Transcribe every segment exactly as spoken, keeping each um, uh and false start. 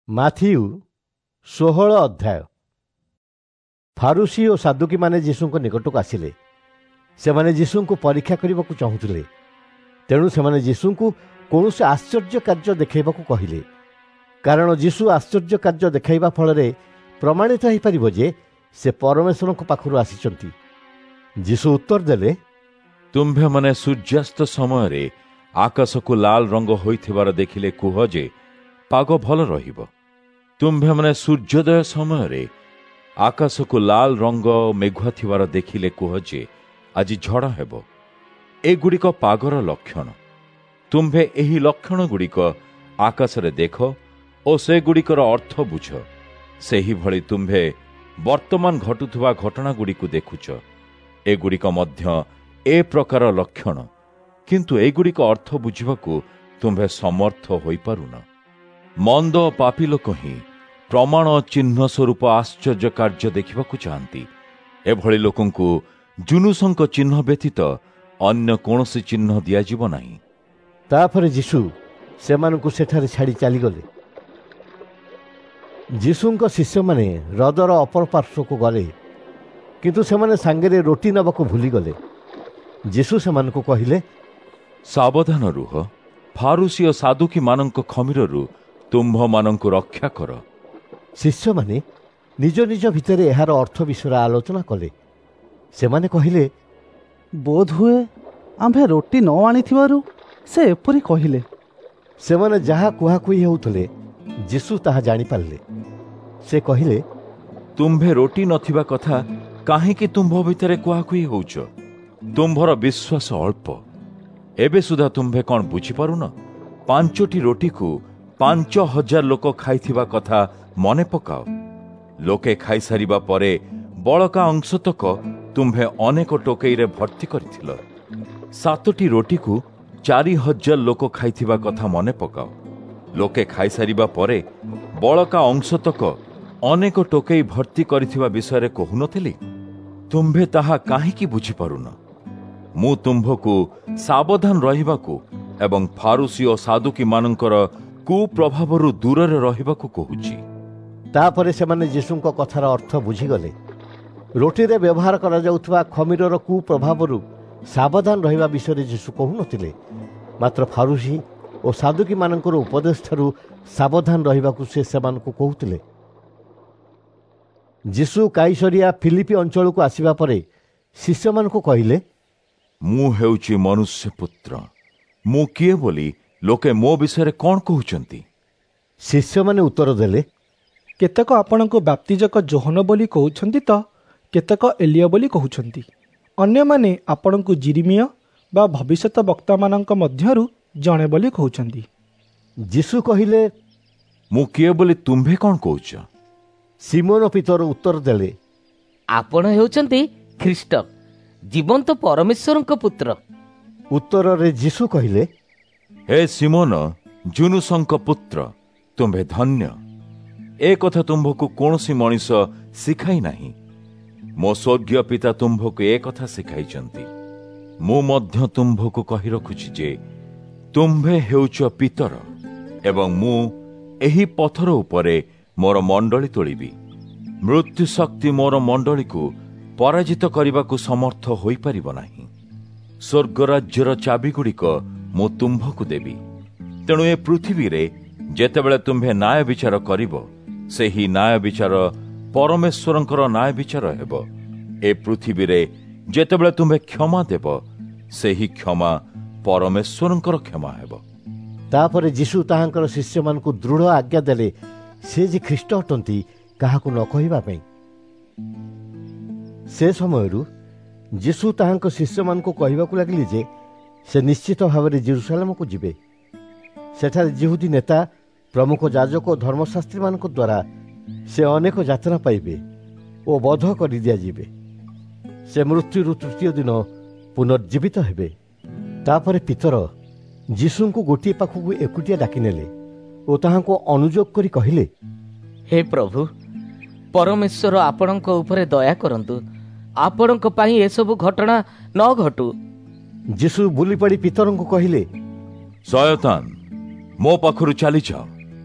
Matthew ଷୋହଳ ଅଧ୍ୟାୟ। ଫାରୁସି ଓ ସାଦୁକୀମାନେ ଯୀଶୁଙ୍କ ନିକଟକୁ ଆସିଲେ। ସେମାନେ ଯୀଶୁଙ୍କୁ ପରୀକ୍ଷା କରିବାକୁ ଚାହୁଁଥିଲେ। ତେଣୁ ସେମାନେ ଯୀଶୁଙ୍କୁ କୌଣସି ଆଶ୍ଚର୍ଯ୍ୟ କାର୍ଯ୍ୟ ଦେଖାଇବାକୁ କହିଲେ, କାରଣ ଯୀଶୁ ଆଶ୍ଚର୍ଯ୍ୟ କାର୍ଯ୍ୟ ଦେଖାଇବା ଫଳରେ ପ୍ରମାଣିତ ହୋଇପାରିବ ଯେ ସେ ପରମେଶ୍ୱରଙ୍କ ପାଖରୁ ଆସିଛନ୍ତି। ଯୀଶୁ ଉତ୍ତର ଦେଲେ, ତୁମ୍ଭେମାନେ ସୂର୍ଯ୍ୟାସ୍ତ ସମୟରେ ଆକାଶକୁ ଲାଲ ରଙ୍ଗ ହୋଇଥିବାର ଦେଖିଲେ କୁହ ଯେ ପାଗ ଭଲ ରହିବ। ତୁମ୍ଭେମାନେ ସୂର୍ଯ୍ୟୋଦୟ ସମୟରେ ଆକାଶକୁ ଲାଲ ରଙ୍ଗ ମେଘୁଆ ଥିବାର ଦେଖିଲେ କୁହ ଯେ ଆଜି ଝଡ଼ ହେବ। ଏଗୁଡ଼ିକ ପାଗର ଲକ୍ଷଣ। ତୁମ୍ଭେ ଏହି ଲକ୍ଷଣଗୁଡ଼ିକ ଆକାଶରେ ଦେଖ ଓ ସେଗୁଡ଼ିକର ଅର୍ଥ ବୁଝ। ସେହିଭଳି ତୁମ୍ଭେ ବର୍ତ୍ତମାନ ଘଟୁଥିବା ଘଟଣାଗୁଡ଼ିକୁ ଦେଖୁଛ। ଏଗୁଡ଼ିକ ମଧ୍ୟ ଏ ପ୍ରକାର ଲକ୍ଷଣ, କିନ୍ତୁ ଏଗୁଡ଼ିକ ଅର୍ଥ ବୁଝିବାକୁ ତୁମ୍ଭେ ସମର୍ଥ ହୋଇପାରୁନ। ମନ୍ଦ ଓ ପାପୀ ଲୋକ ହିଁ ପ୍ରମାଣ ଚିହ୍ନ ସ୍ୱରୂପ ଆଶ୍ଚର୍ଯ୍ୟ କାର୍ଯ୍ୟ ଦେଖିବାକୁ ଚାହାନ୍ତି। ଏଭଳି ଲୋକଙ୍କୁ ଜୁନୁସଙ୍କ ଚିହ୍ନ ବ୍ୟତୀତ ଅନ୍ୟ କୌଣସି ଚିହ୍ନ ଦିଆଯିବ ନାହିଁ। ତାପରେ ଯୀଶୁ ସେମାନଙ୍କୁ ସେଠାରେ ଛାଡ଼ି ଚାଲିଗଲେ। ଯୀଶୁଙ୍କ ଶିଷ୍ୟମାନେ ହ୍ରଦର ଅପର ପାର୍ଶ୍ୱକୁ ଗଲେ, କିନ୍ତୁ ସେମାନେ ସାଙ୍ଗରେ ରୋଟି ନେବାକୁ ଭୁଲିଗଲେ। ଯୀଶୁ ସେମାନଙ୍କୁ କହିଲେ, ସାବଧାନ ରୁହ, ଫାରୁସି ଓ ସାଦୁକୀମାନଙ୍କ ଖମିରରୁ ତୁମ୍ଭମାନଙ୍କୁ ରକ୍ଷା କର। ଶିଷ୍ୟମାନେ ନିଜ ନିଜ ଭିତରେ ଏହାର ଅର୍ଥ ବିଷୟରେ ଆଲୋଚନା କଲେ। ସେମାନେ କହିଲେ, ବୋଧହୁଏ ଆମ୍ଭେ ରୋଟି ନ ଆଣିଥିବାରୁ ସେ ଏପରି କହିଲେ। ସେମାନେ ଯାହା କୁହାକୁହି ହେଉଥିଲେ ଯୀଶୁ ତାହା ଜାଣିପାରିଲେ। ସେ କହିଲେ, ତୁମ୍ଭେ ରୋଟି ନଥିବା କଥା କାହିଁକି ତୁମ୍ଭ ଭିତରେ କୁହାକୁହି ହେଉଛ? ତୁମ୍ଭର ବିଶ୍ୱାସ ଅଳ୍ପ। ଏବେ ସୁଦ୍ଧା ତୁମ୍ଭେ କ'ଣ ବୁଝିପାରୁନ? ପାଞ୍ଚଟି ରୋଟିକୁ ପାଞ୍ଚ ହଜାର ଲୋକ ଖାଇଥିବା କଥା ମନେ ପକାଅ। ଲୋକେ ଖାଇସାରିବା ପରେ ବଳକା ଅଂଶତକ ତୁମ୍ଭେ ଅନେକ ଟୋକେଇରେ ଭର୍ତ୍ତି କରିଥିଲ। ସାତଟି ରୋଟିକୁ ଚାରି ହଜାର ଲୋକ ଖାଇଥିବା କଥା ମନେ ପକାଅ। ଲୋକେ ଖାଇସାରିବା ପରେ ବଳକା ଅଂଶତକ ଅନେକ ଟୋକେଇ ଭର୍ତ୍ତି କରିଥିବା ବିଷୟରେ କହୁନଥିଲି? ତୁମ୍ଭେ ତାହା କାହିଁକି ବୁଝିପାରୁନ? ମୁଁ ତୁମ୍ଭକୁ ସାବଧାନ ରହିବାକୁ ଏବଂ ଫାରୁସି ଓ ସାଦୁକୀମାନଙ୍କର କୁପ୍ରଭାବରୁ ଦୂରରେ ରହିବାକୁ କହୁଛି। ତାପରେ ସେମାନେ ଯୀଶୁଙ୍କ କଥାର ଅର୍ଥ ବୁଝିଗଲେ। ରୋଟିରେ ବ୍ୟବହାର କରାଯାଉଥିବା ଖମିରର କୁପ୍ରଭାବରୁ ସାବଧାନ ରହିବା ବିଷୟରେ ଯୀଶୁ କହୁନଥିଲେ, ମାତ୍ର ଫାରୁସି ଓ ସାଦୁକୀମାନଙ୍କର ଉପଦେଶଠାରୁ ସାବଧାନ ରହିବାକୁ ସେ ସେମାନଙ୍କୁ କହୁଥିଲେ। ଯୀଶୁ କାଇସରିଆ ଫିଲିପି ଅଞ୍ଚଳକୁ ଆସିବା ପରେ ଶିଷ୍ୟମାନଙ୍କୁ କହିଲେ, ମୁଁ ହେଉଛି ମନୁଷ୍ୟ ପୁତ୍ର। ମୁଁ କିଏ ବୋଲି ଲୋକେ ମୋ ବିଷୟରେ କ'ଣ କହୁଛନ୍ତି? ଶିଷ୍ୟମାନେ ଉତ୍ତର ଦେଲେ, କେତେକ ଆପଣଙ୍କୁ ବାପ୍ତିଜକ ଜୋହନ ବୋଲି କହୁଛନ୍ତି ତ କେତେକ ଏଲିୟ ବୋଲି କହୁଛନ୍ତି। ଅନ୍ୟମାନେ ଆପଣଙ୍କୁ ଜିରିମିୟ ବା ଭବିଷ୍ୟତ ବକ୍ତାମାନଙ୍କ ମଧ୍ୟରୁ ଜଣେ ବୋଲି କହୁଛନ୍ତି। ଯୀଶୁ କହିଲେ, ମୁଁ କିଏ ବୋଲି ତୁମ୍ଭେ କ'ଣ କହୁଛ? ସିମୋନ ପିତର ଉତ୍ତର ଦେଲେ, ଆପଣ ହେଉଛନ୍ତି ଖ୍ରୀଷ୍ଟ, ଜୀବନ୍ତ ପରମେଶ୍ୱରଙ୍କ ପୁତ୍ର। ଉତ୍ତରରେ ଯୀଶୁ କହିଲେ, ହେ ସିମୋନ, ଜୁନୁସଙ୍କ ପୁତ୍ର, ତୁମ୍ଭେ ଧନ୍ୟ। ଏ କଥା ତୁମ୍ଭକୁ କୌଣସି ମଣିଷ ଶିଖାଇ ନାହିଁ, ମୋ ସ୍ୱର୍ଗୀୟ ପିତା ତୁମ୍ଭକୁ ଏ କଥା ଶିଖାଇଛନ୍ତି। ମୁଁ ମଧ୍ୟ ତୁମ୍ଭକୁ କହି ରଖୁଛି ଯେ ତୁମ୍ଭେ ହେଉଛ ପିତର, ଏବଂ ମୁଁ ଏହି ପଥର ଉପରେ ମୋର ମଣ୍ଡଳୀ ତୋଳିବି। ମୃତ୍ୟୁ ଶକ୍ତି ମୋର ମଣ୍ଡଳୀକୁ ପରାଜିତ କରିବାକୁ ସମର୍ଥ ହୋଇପାରିବ ନାହିଁ। ସ୍ୱର୍ଗରାଜ୍ୟର ଚାବିଗୁଡ଼ିକ ମୁଁ ତୁମ୍ଭକୁ ଦେବି। ତେଣୁ ଏ ପୃଥିବୀରେ ଯେତେବେଳେ ତୁମ୍ଭେ ନ୍ୟାୟ ବିଚାର କରିବ, ସେହି ନ୍ୟାୟ ବିଚାର ପରମେଶ୍ୱରଙ୍କର ନ୍ୟାୟ ବିଚାର ହେବ। ଏ ପୃଥିବୀରେ ଯେତେବେଳେ ତୁମ୍ଭେ କ୍ଷମା ଦେବ, ସେହି କ୍ଷମା ପରମେଶ୍ୱରଙ୍କର କ୍ଷମା ହେବ। ତାପରେ ଯୀଶୁ ତାହାଙ୍କର ଶିଷ୍ୟମାନଙ୍କୁ ଦୃଢ଼ ଆଜ୍ଞା ଦେଲେ ସେ ଯେ ଖ୍ରୀଷ୍ଟ ଅଟନ୍ତି କାହାକୁ ନ କହିବା ପାଇଁ। ସେ ସମୟରୁ ଯୀଶୁ ତାହାଙ୍କ ଶିଷ୍ୟମାନଙ୍କୁ କହିବାକୁ ଲାଗିଲେ ଯେ ସେ ନିଶ୍ଚିତ ଭାବରେ ଜେରୁସାଲେମକୁ ଯିବେ। ସେଠାରେ ଯିହୁଦୀ ନେତା, ପ୍ରମୁଖ ଯାଜକ ଓ ଧର୍ମଶାସ୍ତ୍ରୀମାନଙ୍କ ଦ୍ୱାରା ସେ ଅନେକ ଯାତନା ପାଇବେ ଓ ବଧ କରିଦିଆଯିବେ। ସେ ମୃତ୍ୟୁରୁ ତୃତୀୟ ଦିନ ପୁନର୍ଜୀବିତ ହେବେ। ତାପରେ ପିତର ଯୀଶୁଙ୍କୁ ଗୋଟିଏ ପାଖକୁ ଏକୁଟିଆ ଡାକିନେଲେ ଓ ତାହାଙ୍କୁ ଅନୁଯୋଗ କରି କହିଲେ, ହେ ପ୍ରଭୁ, ପରମେଶ୍ୱର ଆପଣଙ୍କ ଉପରେ ଦୟା କରନ୍ତୁ। ଆପଣଙ୍କ ପାଇଁ ଏସବୁ ଘଟଣା ନ ଘଟୁ। ଯୀଶୁ ବୁଲିପଡ଼ି ପିତରଙ୍କୁ କହିଲେ, ଶୟତାନ, ମୋ ପାଖରୁ ଚାଲିଯାଅ।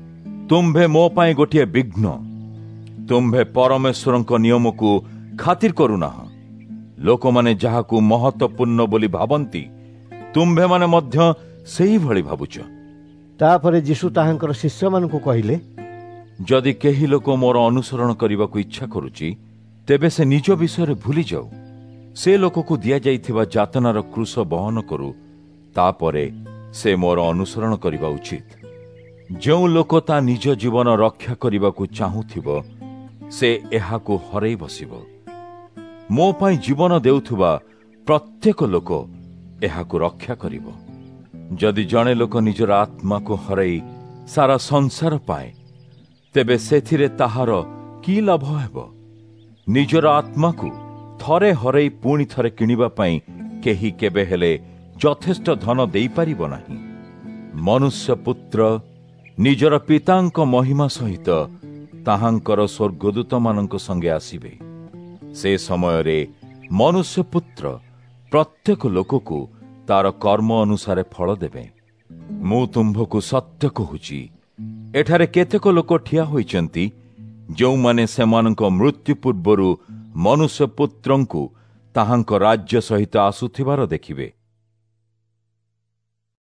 ତୁମ୍ଭେ ମୋ ପାଇଁ ଗୋଟିଏ ବିଘ୍ନ। ତୁମ୍ଭେ ପରମେଶ୍ୱରଙ୍କ ନିୟମକୁ ଖାତିର କରୁନାହ। ଲୋକମାନେ ଯାହାକୁ ମହତ୍ୱପୂର୍ଣ୍ଣ ବୋଲି ଭାବନ୍ତି, ତୁମ୍ଭେମାନେ ମଧ୍ୟ ସେଇଭଳି ଭାବୁଛ। ତାପରେ ଯୀଶୁ ତାହାଙ୍କର ଶିଷ୍ୟମାନଙ୍କୁ କହିଲେ, ଯଦି କେହି ଲୋକ ମୋର ଅନୁସରଣ କରିବାକୁ ଇଚ୍ଛା କରୁଛି, ତେବେ ସେ ନିଜ ବିଷୟରେ ଭୁଲି ଯାଉ, ସେ ଲୋକକୁ ଦିଆଯାଇଥିବା ଯାତନାର କ୍ରୁଶ ବହନ କରୁ, ତାପରେ ସେ ମୋର ଅନୁସରଣ କରିବା ଉଚିତ। ଯେଉଁ ଲୋକ ତା ନିଜ ଜୀବନ ରକ୍ଷା କରିବାକୁ ଚାହୁଁଥିବ, ସେ ଏହାକୁ ହରେଇ ବସିବ। ମୋ ପାଇଁ ଜୀବନ ଦେଉଥିବା ପ୍ରତ୍ୟେକ ଲୋକ ଏହାକୁ ରକ୍ଷା କରିବ। ଯଦି ଜଣେ ଲୋକ ନିଜର ଆତ୍ମାକୁ ହରେଇ ସାରା ସଂସାର ପାଏ, ତେବେ ସେଥିରେ ତାହାର କି ଲାଭ ହେବ? ନିଜର ଆତ୍ମାକୁ ଥରେ ହରେଇ ପୁଣି ଥରେ କିଣିବା ପାଇଁ କେହି କେବେ ହେଲେ ଯଥେଷ୍ଟ ଧନ ଦେଇପାରିବ ନାହିଁ। ମନୁଷ୍ୟ ପୁତ୍ର ନିଜର ପିତାଙ୍କ ମହିମା ସହିତ ତାହାଙ୍କର ସ୍ୱର୍ଗଦୂତମାନଙ୍କ ସଙ୍ଗେ ଆସିବେ। ସେ ସମୟରେ ମନୁଷ୍ୟ ପୁତ୍ର ପ୍ରତ୍ୟେକ ଲୋକକୁ ତାର କର୍ମ ଅନୁସାରେ ଫଳ ଦେବେ। ମୁଁ ତୁମ୍ଭକୁ ସତ୍ୟ କହୁଛି, ଏଠାରେ କେତେକ ଲୋକ ଠିଆ ହୋଇଛନ୍ତି, ଯେଉଁମାନେ ସେମାନଙ୍କ ମୃତ୍ୟୁ ପୂର୍ବରୁ ମନୁଷ୍ୟ ପୁତ୍ରଙ୍କୁ ତାହାଙ୍କ ରାଜ୍ୟ ସହିତ ଆସୁଥିବାର ଦେଖିବେ।